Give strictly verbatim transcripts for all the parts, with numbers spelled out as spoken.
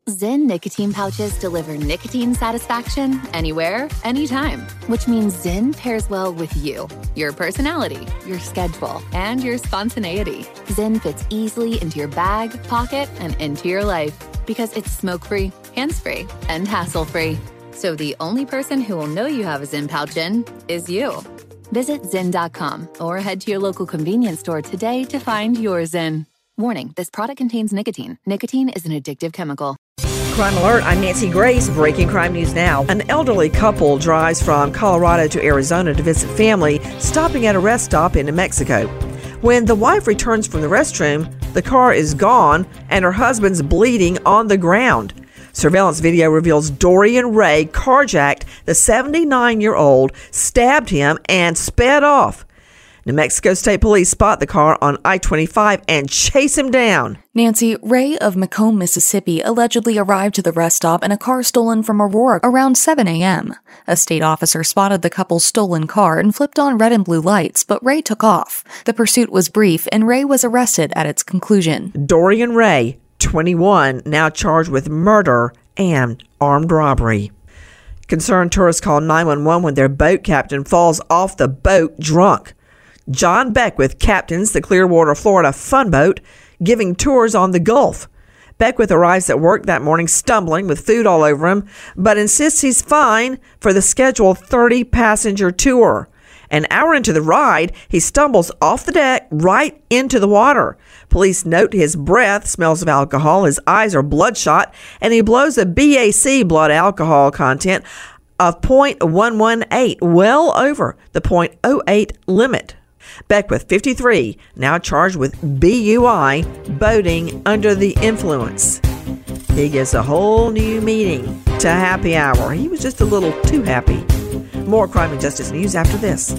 Zyn nicotine pouches deliver nicotine satisfaction anywhere, anytime, which means Zyn pairs well with you, your personality, your schedule, and your spontaneity. Zyn fits easily into your bag, pocket, and into your life because it's smoke-free, hands-free, and hassle-free. So the only person who will know you have a Zyn pouch in is you. Visit Zyn dot com or head to your local convenience store today to find your Zyn. Warning, this product contains nicotine. Nicotine is an addictive chemical. Crime Alert, I'm Nancy Grace. Breaking crime news now. An elderly couple drives from Colorado to Arizona to visit family, stopping at a rest stop in New Mexico. When the wife returns from the restroom, the car is gone and her husband's bleeding on the ground. Surveillance video reveals Dorian Ray carjacked the seventy-nine-year-old, stabbed him, and sped off. New Mexico State Police spot the car on I twenty-five and chase him down. Nancy, Ray of Macomb, Mississippi, allegedly arrived to the rest stop in a car stolen from Aurora around seven a.m. A state officer spotted the couple's stolen car and flipped on red and blue lights, but Ray took off. The pursuit was brief, and Ray was arrested at its conclusion. Dorian Ray, twenty-one, now charged with murder and armed robbery. Concerned tourists call nine one one when their boat captain falls off the boat drunk. John Beckwith captains the Clearwater, Florida fun boat, giving tours on the Gulf. Beckwith arrives at work that morning stumbling with food all over him, but insists he's fine for the scheduled thirty-passenger tour. An hour into the ride, he stumbles off the deck right into the water. Police note his breath smells of alcohol, his eyes are bloodshot, and he blows a B A C, blood alcohol content, of zero point one one eight, well over the zero point zero eight limit. Beckwith, fifty-three, now charged with B U I, boating under the influence. He gives a whole new meaning to happy hour. He was just a little too happy. More crime and justice news after this.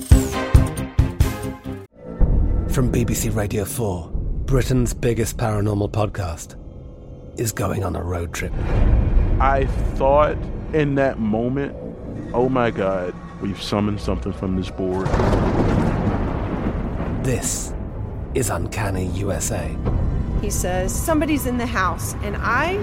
From B B C Radio four, Britain's biggest paranormal podcast is going on a road trip. I thought in that moment, oh my God, we've summoned something from this board. This is Uncanny U S A. He says, somebody's in the house, and I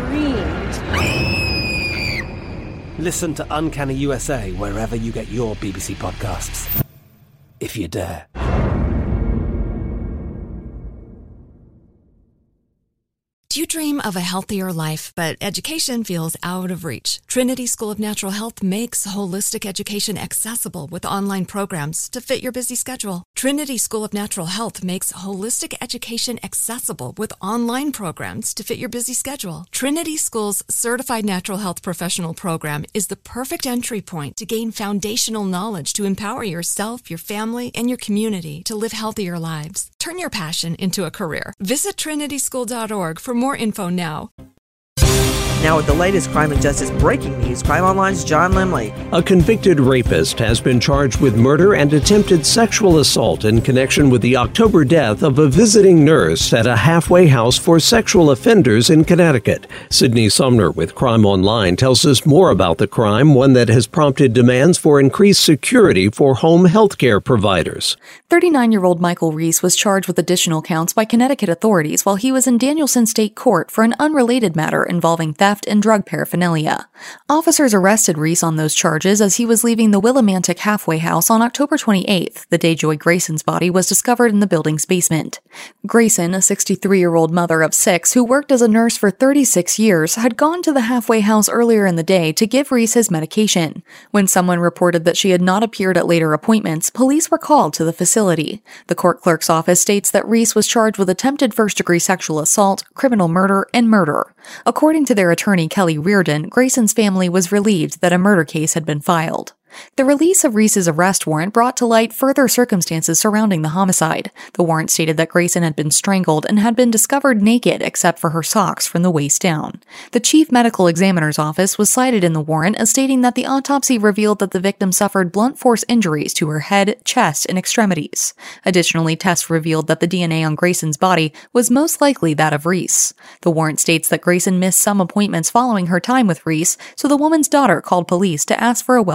screamed. Listen to Uncanny U S A wherever you get your B B C podcasts, if you dare. Do you dream of a healthier life, but education feels out of reach? Trinity School of Natural Health makes holistic education accessible with online programs to fit your busy schedule. Trinity School of Natural Health makes holistic education accessible with online programs to fit your busy schedule. Trinity School's Certified Natural Health Professional Program is the perfect entry point to gain foundational knowledge to empower yourself, your family, and your community to live healthier lives. Turn your passion into a career. Visit trinity school dot org for more info now. Now with the latest crime and justice breaking news, Crime Online's John Limley. A convicted rapist has been charged with murder and attempted sexual assault in connection with the October death of a visiting nurse at a halfway house for sexual offenders in Connecticut. Sydney Sumner with Crime Online tells us more about the crime, one that has prompted demands for increased security for home health care providers. thirty-nine-year-old Michael Reese was charged with additional counts by Connecticut authorities while he was in Danielson State Court for an unrelated matter involving theft and drug paraphernalia. Officers arrested Reese on those charges as he was leaving the Willimantic halfway house on October twenty-eighth, the day Joy Grayson's body was discovered in the building's basement. Grayson, a sixty-three-year-old mother of six who worked as a nurse for thirty-six years, had gone to the halfway house earlier in the day to give Reese his medication. When someone reported that she had not appeared at later appointments, police were called to the facility. The court clerk's office states that Reese was charged with attempted first-degree sexual assault, criminal murder, and murder. According to their attorney Kelly Reardon, Grayson's family was relieved that a murder case had been filed. The release of Reese's arrest warrant brought to light further circumstances surrounding the homicide. The warrant stated that Grayson had been strangled and had been discovered naked except for her socks from the waist down. The chief medical examiner's office was cited in the warrant as stating that the autopsy revealed that the victim suffered blunt force injuries to her head, chest, and extremities. Additionally, tests revealed that the D N A on Grayson's body was most likely that of Reese. The warrant states that Grayson missed some appointments following her time with Reese, so the woman's daughter called police to ask for a well-being check.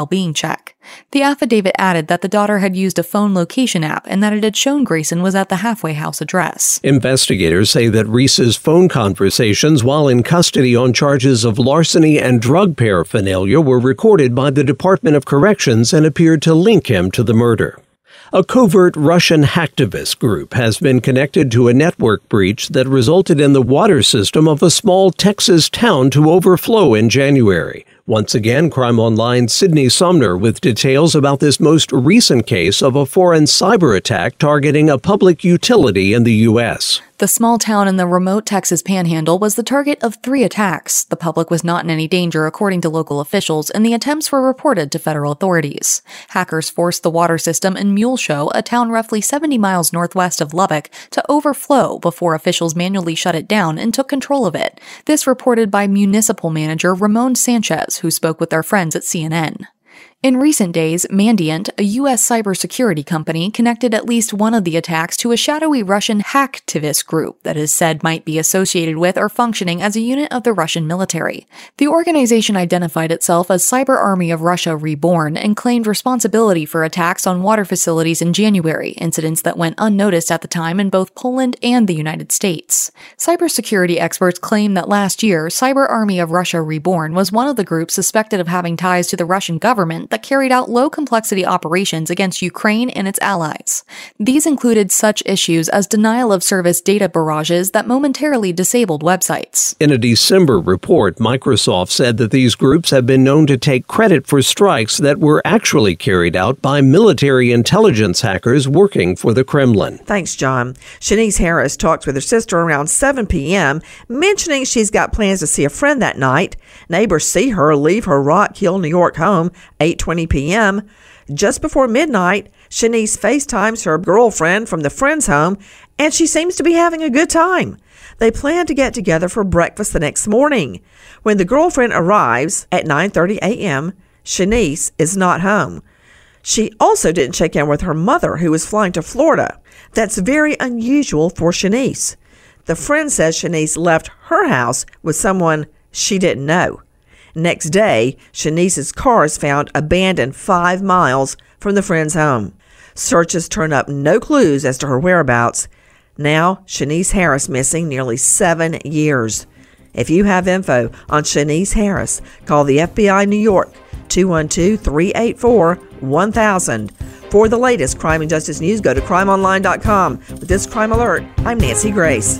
check. The affidavit added that the daughter had used a phone location app and that it had shown Grayson was at the halfway house address. Investigators say that Reese's phone conversations while in custody on charges of larceny and drug paraphernalia were recorded by the Department of Corrections and appeared to link him to the murder. A covert Russian hacktivist group has been connected to a network breach that resulted in the water system of a small Texas town to overflow in January. Once again, Crime Online's Sydney Sumner with details about this most recent case of a foreign cyber attack targeting a public utility in the U S. The small town in the remote Texas panhandle was the target of three attacks. The public was not in any danger, according to local officials, and the attempts were reported to federal authorities. Hackers forced the water system in Muleshoe, a town roughly seventy miles northwest of Lubbock, to overflow before officials manually shut it down and took control of it. This reported by municipal manager Ramon Sanchez, who spoke with their friends at C N N. In recent days, Mandiant, a U S cybersecurity company, connected at least one of the attacks to a shadowy Russian hacktivist group that is said might be associated with or functioning as a unit of the Russian military. The organization identified itself as Cyber Army of Russia Reborn and claimed responsibility for attacks on water facilities in January, incidents that went unnoticed at the time in both Poland and the United States. Cybersecurity experts claim that last year, Cyber Army of Russia Reborn was one of the groups suspected of having ties to the Russian government that carried out low-complexity operations against Ukraine and its allies. These included such issues as denial-of-service data barrages that momentarily disabled websites. In a December report, Microsoft said that these groups have been known to take credit for strikes that were actually carried out by military intelligence hackers working for the Kremlin. Thanks, John. Shanice Harris talked with her sister around seven p.m., mentioning she's got plans to see a friend that night. Neighbors see her leave her Rock Hill, New York home eight twenty p.m. Just before midnight, Shanice FaceTimes her girlfriend from the friend's home, and she seems to be having a good time. They plan to get together for breakfast the next morning. When the girlfriend arrives at nine thirty a.m., Shanice is not home. She also didn't check in with her mother, who was flying to Florida. That's very unusual for Shanice. The friend says Shanice left her house with someone she didn't know. Next day, Shanice's car is found abandoned five miles from the friend's home. Searches turn up no clues as to her whereabouts. Now, Shanice Harris missing nearly seven years. If you have info on Shanice Harris, call the F B I New York, two one two, three eight four, one thousand. For the latest crime and justice news, go to crime online dot com. With this crime alert, I'm Nancy Grace.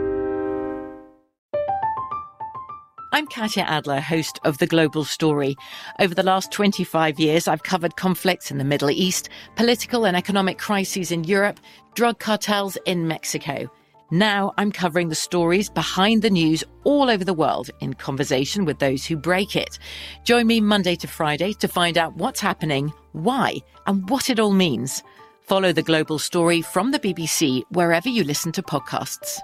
I'm Katya Adler, host of The Global Story. Over the last twenty-five years, I've covered conflicts in the Middle East, political and economic crises in Europe, drug cartels in Mexico. Now I'm covering the stories behind the news all over the world in conversation with those who break it. Join me Monday to Friday to find out what's happening, why, and what it all means. Follow The Global Story from the B B C wherever you listen to podcasts.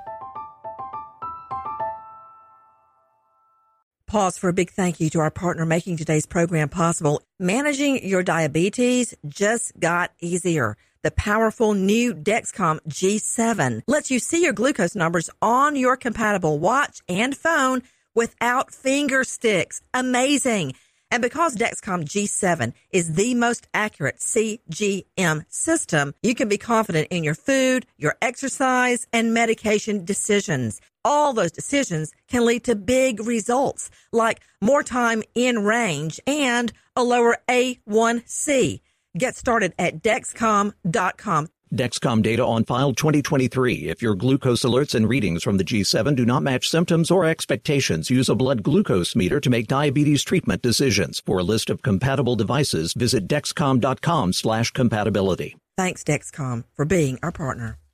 Pause for a big thank you to our partner making today's program possible. Managing your diabetes just got easier. The powerful new Dexcom G seven lets you see your glucose numbers on your compatible watch and phone without finger sticks. Amazing. And because Dexcom G seven is the most accurate C G M system, you can be confident in your food, your exercise, and medication decisions. All those decisions can lead to big results, like more time in range and a lower A one C. Get started at Dexcom dot com. Dexcom data on file twenty twenty-three. If your glucose alerts and readings from the G seven do not match symptoms or expectations, use a blood glucose meter to make diabetes treatment decisions. For a list of compatible devices, visit Dexcom dot com slash compatibility. Thanks, Dexcom, for being our partner.